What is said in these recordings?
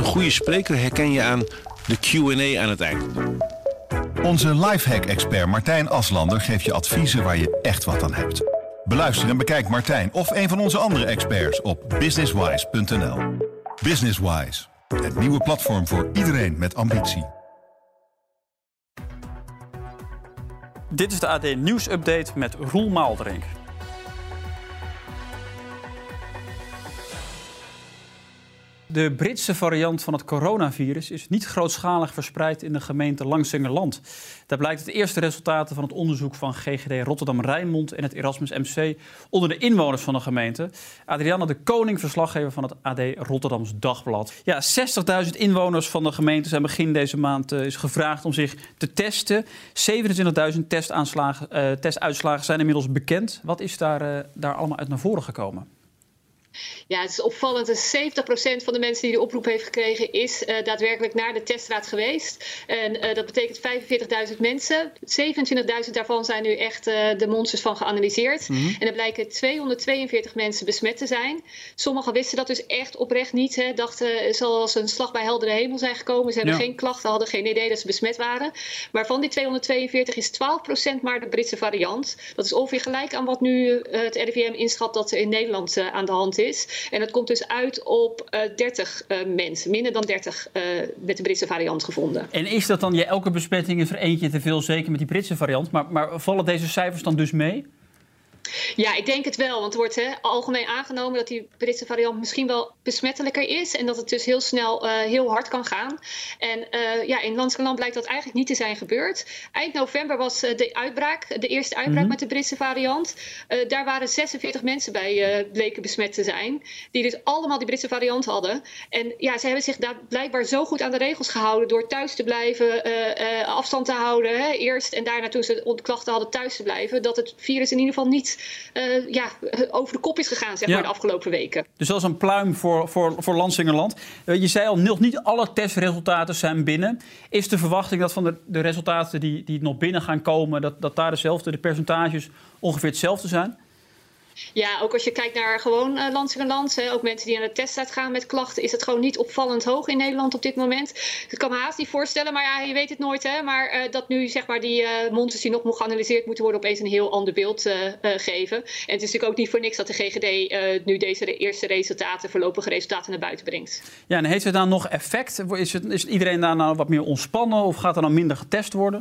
goede spreker herken je aan de Q&A aan het eind. Onze lifehack-expert Martijn Aslander geeft je adviezen waar je echt wat aan hebt. Beluister en bekijk Martijn of een van onze andere experts op businesswise.nl. Businesswise, het nieuwe platform voor iedereen met ambitie. Dit is de AD Nieuws Update met Roel Maalderink. De Britse variant van het coronavirus is niet grootschalig verspreid in de gemeente Lansingerland. Daar blijkt uit de eerste resultaten van het onderzoek van GGD Rotterdam-Rijnmond en het Erasmus MC onder de inwoners van de gemeente. Adrianne de Koning, verslaggever van het AD Rotterdams Dagblad. Ja, 60.000 inwoners van de gemeente zijn begin deze maand is gevraagd om zich te testen. 27.000 testuitslagen zijn inmiddels bekend. Wat is daar allemaal uit naar voren gekomen? Ja, het is opvallend. Dus 70% van de mensen die de oproep heeft gekregen is daadwerkelijk naar de teststraat geweest. En dat betekent 45.000 mensen. 27.000 daarvan zijn nu echt de monsters van geanalyseerd. Mm-hmm. En er blijken 242 mensen besmet te zijn. Sommigen wisten dat dus echt oprecht niet. Hè. Dachten, zoals een slag bij heldere hemel zijn gekomen. Ze hebben geen klachten, hadden geen idee dat ze besmet waren. Maar van die 242 is 12% maar de Britse variant. Dat is ongeveer gelijk aan wat nu het RIVM inschat dat er in Nederland aan de hand is. En dat komt dus uit op 30 mensen, minder dan 30 met de Britse variant gevonden. En is dat dan, elke besmetting is er eentje te veel, zeker met die Britse variant, maar vallen deze cijfers dan dus mee? Ja, ik denk het wel. Want er wordt algemeen aangenomen dat die Britse variant misschien wel besmettelijker is. En dat het dus heel snel heel hard kan gaan. En in Lansingerland blijkt dat eigenlijk niet te zijn gebeurd. Eind november was de eerste uitbraak met de Britse variant. Daar waren 46 mensen bij bleken besmet te zijn. Die dus allemaal die Britse variant hadden. En ja, ze hebben zich daar blijkbaar zo goed aan de regels gehouden door thuis te blijven, afstand te houden eerst. En daarna toen ze klachten hadden thuis te blijven. Dat het virus in ieder geval niet over de kop is gegaan, zeg maar, de afgelopen weken. Dus dat is een pluim voor Lansingerland. Je zei al, nog niet alle testresultaten zijn binnen. Is de verwachting dat van de resultaten die nog binnen gaan komen, dat daar de percentages ongeveer hetzelfde zijn? Ja, ook als je kijkt naar gewoon Lansingerland, ook mensen die aan de teststraat gaan met klachten, is het gewoon niet opvallend hoog in Nederland op dit moment. Ik kan me haast niet voorstellen, maar ja, je weet het nooit. Hè, maar dat nu zeg maar die monsters die nog moet geanalyseerd moeten worden opeens een heel ander beeld geven. En het is natuurlijk ook niet voor niks dat de GGD nu deze eerste resultaten, voorlopige resultaten naar buiten brengt. Ja, en heeft het dan nog effect? Is iedereen daar nou wat meer ontspannen of gaat er dan minder getest worden?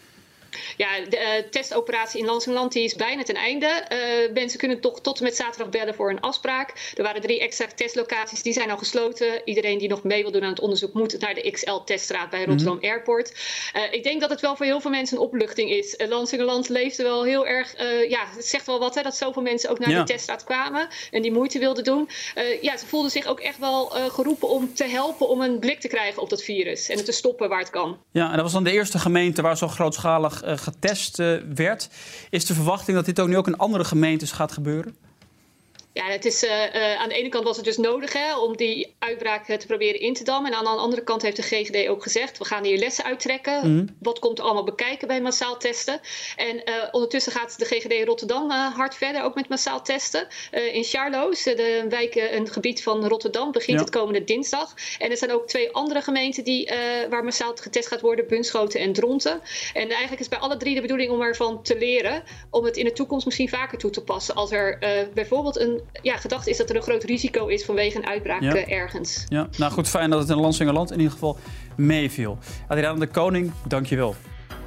Ja, de testoperatie in Lansingerland is bijna ten einde. Mensen kunnen toch tot en met zaterdag bellen voor een afspraak. Er waren 3 extra testlocaties, die zijn al gesloten. Iedereen die nog mee wil doen aan het onderzoek moet naar de XL-teststraat bij Rotterdam Airport. Ik denk dat het wel voor heel veel mensen een opluchting is. Lansingerland leefde wel heel erg, het zegt wel wat, hè, dat zoveel mensen ook naar de teststraat kwamen en die moeite wilden doen. Ze voelden zich ook echt wel geroepen om te helpen om een blik te krijgen op dat virus en het te stoppen waar het kan. Ja, en dat was dan de eerste gemeente waar zo grootschalig getest werd. Is de verwachting dat dit ook nu ook in andere gemeentes gaat gebeuren? Ja, het is, aan de ene kant was het dus nodig om die uitbraak te proberen in te dammen. En aan de andere kant heeft de GGD ook gezegd, we gaan hier lessen uittrekken. Wat komt er allemaal bekijken bij massaal testen? En ondertussen gaat de GGD Rotterdam hard verder, ook met massaal testen. In Charloes, de wijk, een gebied van Rotterdam, begint het komende dinsdag. En er zijn ook 2 andere gemeenten waar massaal getest gaat worden, Bunschoten en Dronten. En eigenlijk is bij alle 3 de bedoeling om ervan te leren, om het in de toekomst misschien vaker toe te passen. Als er bijvoorbeeld gedachte is dat er een groot risico is vanwege een uitbraak ergens. Ja, nou goed, fijn dat het in Lansingerland in ieder geval meeviel. Adrianne de Koning, dank je wel.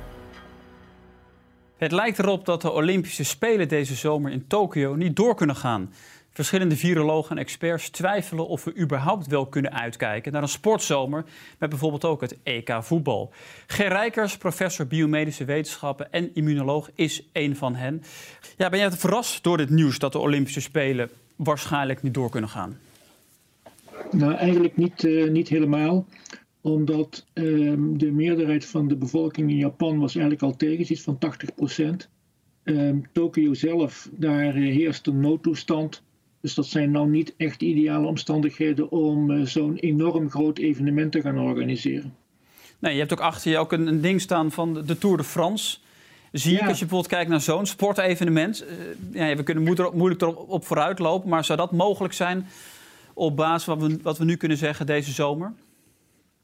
Het lijkt erop dat de Olympische Spelen deze zomer in Tokio niet door kunnen gaan. Verschillende virologen en experts twijfelen of we überhaupt wel kunnen uitkijken naar een sportzomer met bijvoorbeeld ook het EK voetbal. Ger Rijkers, professor biomedische wetenschappen en immunoloog, is één van hen. Ja, ben jij verrast door dit nieuws dat de Olympische Spelen waarschijnlijk niet door kunnen gaan? Nou, eigenlijk niet helemaal. Omdat de meerderheid van de bevolking in Japan was eigenlijk al tegen, iets van 80%. Tokio zelf, daar heerst een noodtoestand. Dus dat zijn nou niet echt ideale omstandigheden om zo'n enorm groot evenement te gaan organiseren. Nee, je hebt ook achter je ook een ding staan van de Tour de France. Zie ik, als je bijvoorbeeld kijkt naar zo'n sportevenement. We kunnen moeilijk erop vooruit lopen, maar zou dat mogelijk zijn op basis van wat we nu kunnen zeggen deze zomer?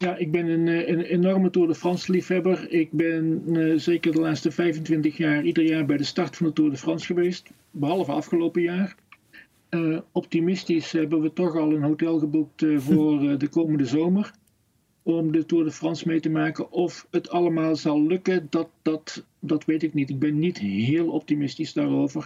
Ja, ik ben een enorme Tour de France liefhebber. Ik ben zeker de laatste 25 jaar ieder jaar bij de start van de Tour de France geweest. Behalve afgelopen jaar. Optimistisch hebben we toch al een hotel geboekt voor de komende zomer. Om de Tour de France mee te maken. Of het allemaal zal lukken, dat weet ik niet. Ik ben niet heel optimistisch daarover.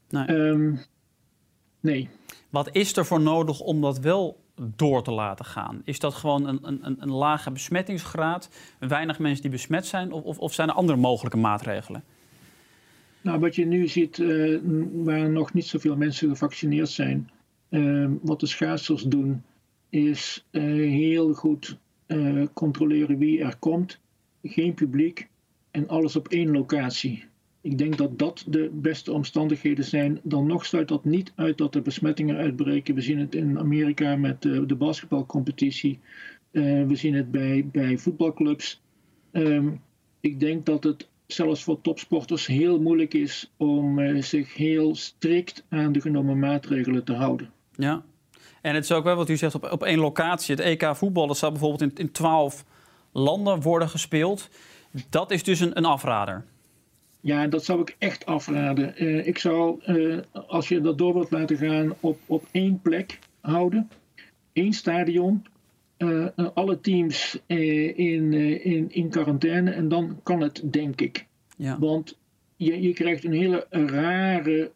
Nee. Wat is er voor nodig om dat wel door te laten gaan? Is dat gewoon een lage besmettingsgraad? Weinig mensen die besmet zijn? Of zijn er andere mogelijke maatregelen? Nou, wat je nu ziet, waar nog niet zoveel mensen gevaccineerd zijn. Wat de schaatsers doen, is heel goed controleren wie er komt. Geen publiek en alles op één locatie. Ik denk dat dat de beste omstandigheden zijn. Dan nog sluit dat niet uit dat er besmettingen uitbreken. We zien het in Amerika met de basketbalcompetitie. We zien het bij voetbalclubs. Ik denk dat het zelfs voor topsporters heel moeilijk is om zich heel strikt aan de genomen maatregelen te houden. Ja, en het is ook wel wat u zegt op één locatie. Het EK voetbal, dat zou bijvoorbeeld in 12 landen worden gespeeld. Dat is dus een afrader. Ja, dat zou ik echt afraden. Ik zou, als je dat door wilt laten gaan, op één plek houden. Eén stadion. Alle teams in quarantaine. En dan kan het, denk ik. Ja. Want je krijgt een hele rare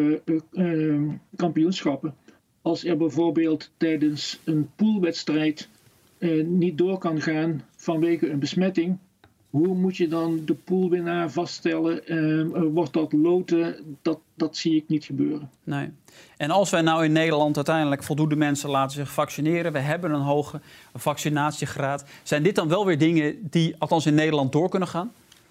kampioenschappen. Als er bijvoorbeeld tijdens een poolwedstrijd niet door kan gaan vanwege een besmetting. Hoe moet je dan de poolwinnaar vaststellen? Wordt dat loten? Dat zie ik niet gebeuren. Nee. En als wij nou in Nederland uiteindelijk voldoende mensen laten zich vaccineren, we hebben een hoge vaccinatiegraad, zijn dit dan wel weer dingen die althans in Nederland door kunnen gaan?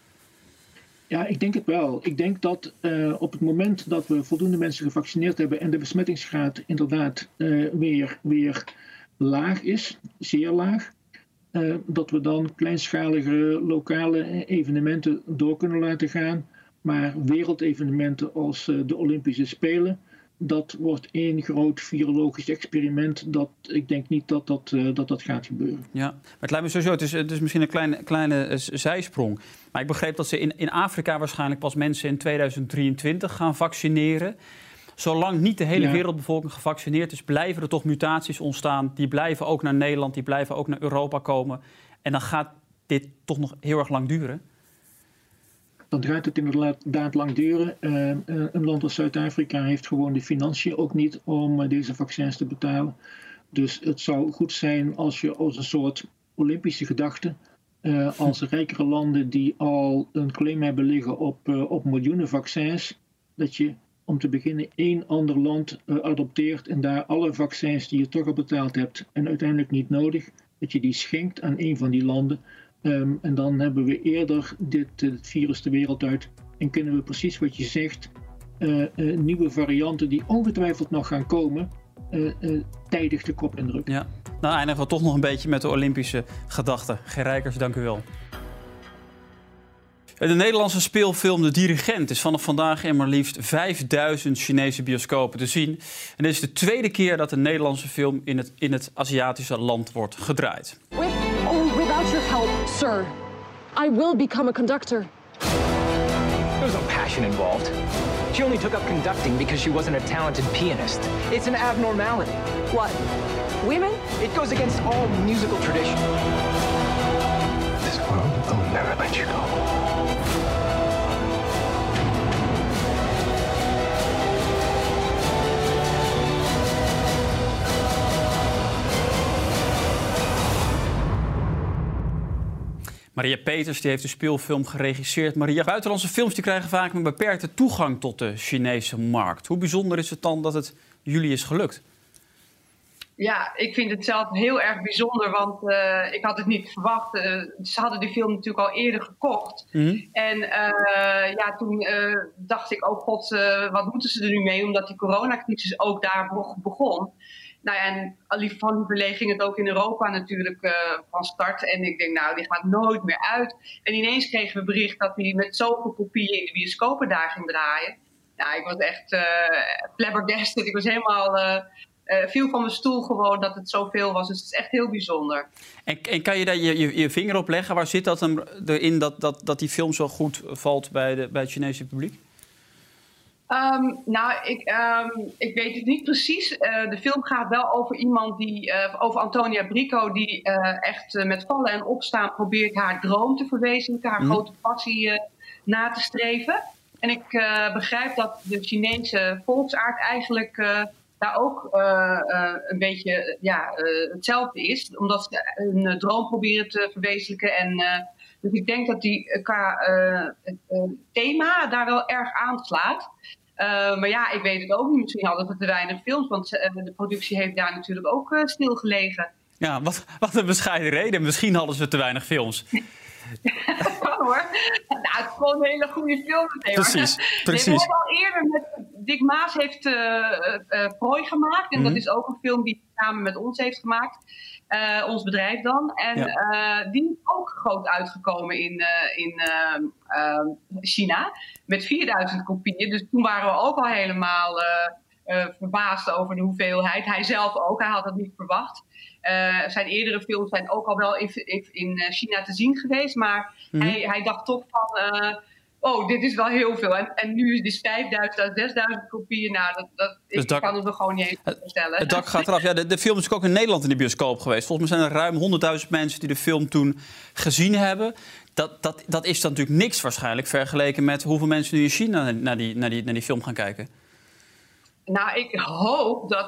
Ja, ik denk het wel. Ik denk dat op het moment dat we voldoende mensen gevaccineerd hebben en de besmettingsgraad inderdaad weer laag is, zeer laag, dat we dan kleinschalige lokale evenementen door kunnen laten gaan. Maar wereldevenementen als de Olympische Spelen, dat wordt één groot virologisch experiment. Ik denk niet dat gaat gebeuren. Ja, maar het lijkt me sowieso, het is misschien een kleine zijsprong. Maar ik begreep dat ze in Afrika waarschijnlijk pas mensen in 2023 gaan vaccineren. Zolang niet de hele wereldbevolking gevaccineerd is, blijven er toch mutaties ontstaan. Die blijven ook naar Nederland, die blijven ook naar Europa komen. En dan gaat dit toch nog heel erg lang duren. Dan gaat het inderdaad lang duren. Een land als Zuid-Afrika heeft gewoon de financiën ook niet om deze vaccins te betalen. Dus het zou goed zijn als je als een soort Olympische gedachte, als rijkere landen die al een claim hebben liggen op miljoenen vaccins, dat je om te beginnen één ander land adopteert en daar alle vaccins die je toch al betaald hebt en uiteindelijk niet nodig, dat je die schenkt aan een van die landen. En dan hebben we eerder dit virus de wereld uit en kunnen we precies wat je zegt, nieuwe varianten die ongetwijfeld nog gaan komen, tijdig de kop indrukken. Ja, nou eindigen we toch nog een beetje met de Olympische gedachte. Ger Rijkers, dank u wel. De Nederlandse speelfilm De Dirigent is vanaf vandaag in maar liefst 5000 Chinese bioscopen te zien. En dit is de tweede keer dat een Nederlandse film in het Aziatische land wordt gedraaid. Without your help, sir, I will become a conductor. There's no passion involved. She only took up conducting because she wasn't a talented pianist. It's an abnormality. What? Women? It goes against all musical tradition. This world will never let you go. Maria Peters die heeft de speelfilm geregisseerd. Maria, buitenlandse films die krijgen vaak een beperkte toegang tot de Chinese markt. Hoe bijzonder is het dan dat het jullie is gelukt? Ja, ik vind het zelf heel erg bijzonder, want ik had het niet verwacht. Ze hadden die film natuurlijk al eerder gekocht. Mm-hmm. En toen dacht ik, oh god, wat moeten ze er nu mee? Omdat die coronacrisis ook daar begon. Nou ja, en van lieverlee ging het ook in Europa natuurlijk van start. En ik denk, nou, die gaat nooit meer uit. En ineens kregen we bericht dat hij met zoveel kopieën in de bioscopen daar ging draaien. Nou, ik was echt flabbergasted. Ik was helemaal viel van mijn stoel gewoon dat het zoveel was. Dus het is echt heel bijzonder. En kan je daar je vinger op leggen? Waar zit dat erin dat die film zo goed valt bij het Chinese publiek? Ik weet het niet precies. De film gaat wel over iemand over Antonia Bricco, die echt met vallen en opstaan probeert haar droom te verwezenlijken, haar grote passie na te streven. En ik begrijp dat de Chinese volksaard eigenlijk daar ook een beetje hetzelfde is, omdat ze een droom proberen te verwezenlijken. Dus ik denk dat die qua thema daar wel erg aanslaat. Maar ja, ik weet het ook niet. Misschien hadden we te weinig films, want de productie heeft daar natuurlijk ook stilgelegen. Ja, wat een bescheiden reden. Misschien hadden ze te weinig films. Kan hoor. Nou, het is gewoon een hele goede film. Precies. We hebben al eerder met Dick Maas heeft Prooi gemaakt. En dat is ook een film die hij samen met ons heeft gemaakt. Ons bedrijf dan. En die is ook groot uitgekomen in China. Met 4000 kopieën. Dus toen waren we ook al helemaal verbaasd over de hoeveelheid. Hij zelf ook. Hij had het niet verwacht. Zijn eerdere films zijn ook al wel in China te zien geweest. Maar hij dacht toch van... dit is wel heel veel. En nu is het 5000 à 6000 kopieën. Nou, ik kan het me gewoon niet eens voorstellen. Het dak gaat eraf. Ja, de film is ook in Nederland in de bioscoop geweest. Volgens mij zijn er ruim 100.000 mensen die de film toen gezien hebben. Dat is dan natuurlijk niks waarschijnlijk vergeleken met hoeveel mensen nu in China naar die film gaan kijken. Nou, ik hoop dat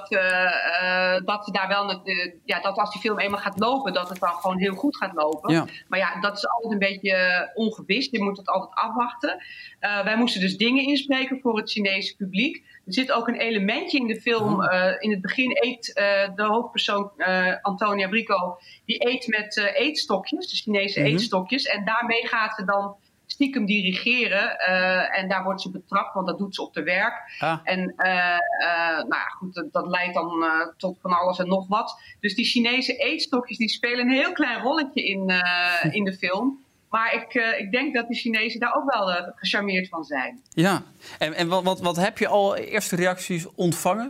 ze daar wel... dat als die film eenmaal gaat lopen, dat het dan gewoon heel goed gaat lopen. Ja. Maar ja, dat is altijd een beetje ongewis. Je moet het altijd afwachten. Wij moesten dus dingen inspreken voor het Chinese publiek. Er zit ook een elementje in de film. In het begin eet de hoofdpersoon Antonia Bricco... die eet met eetstokjes, de Chinese eetstokjes. En daarmee gaat ze dan... stiekem dirigeren en daar wordt ze betrapt, want dat doet ze op de werk. En dat leidt dan tot van alles en nog wat. Dus die Chinese eetstokjes die spelen een heel klein rolletje in de film. Maar ik denk dat de Chinezen daar ook wel gecharmeerd van zijn. Ja, en wat heb je al eerste reacties ontvangen?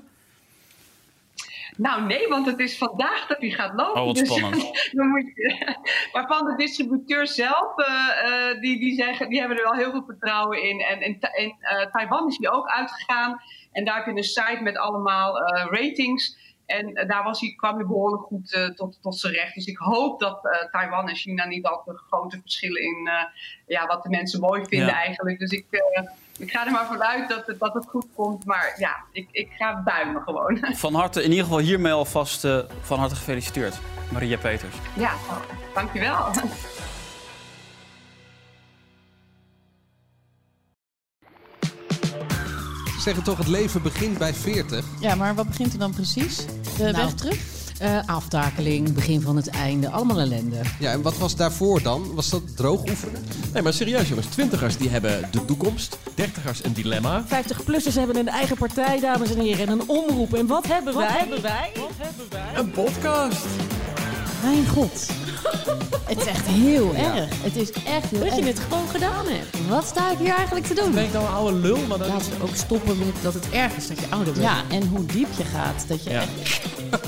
Nou nee, want het is vandaag dat hij gaat lopen. Oh, wat spannend. Maar van de distributeur zelf, die zeggen, die hebben er wel heel veel vertrouwen in. En in Taiwan is hij ook uitgegaan. En daar heb je een site met allemaal ratings. En daar kwam hij behoorlijk goed tot zijn recht. Dus ik hoop dat Taiwan en China niet al te grote verschillen in wat de mensen mooi vinden eigenlijk. Dus ik ga er maar vanuit dat het goed komt. Maar ja, ik ga duimen gewoon. Van harte, in ieder geval hiermee alvast van harte gefeliciteerd, Maria Peters. Ja, dankjewel. Ze zeggen toch, het leven begint bij 40. Ja, maar wat begint er dan precies? De weg terug? Aftakeling, begin van het einde, allemaal ellende. Ja, en wat was daarvoor dan? Was dat droog oefenen? Nee, maar serieus jongens, 20ers die hebben de toekomst, 30ers een dilemma. 50-plussers hebben een eigen partij, dames en heren, en een omroep. En wat hebben wij? Een podcast. Mijn god. Het is echt heel erg. Het is echt heel erg. Dat je het gewoon gedaan hebt. Wat sta ik hier eigenlijk te doen? Ben ik nou een oude lul? Maar laten we ook stoppen met dat het erg is dat je ouder bent. Ja, en hoe diep je gaat. Dat je echt...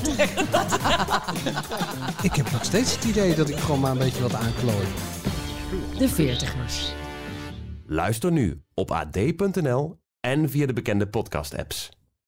Ik heb nog steeds het idee dat ik gewoon maar een beetje wat aanklooi. De 40ers. Luister nu op ad.nl en via de bekende podcast-apps.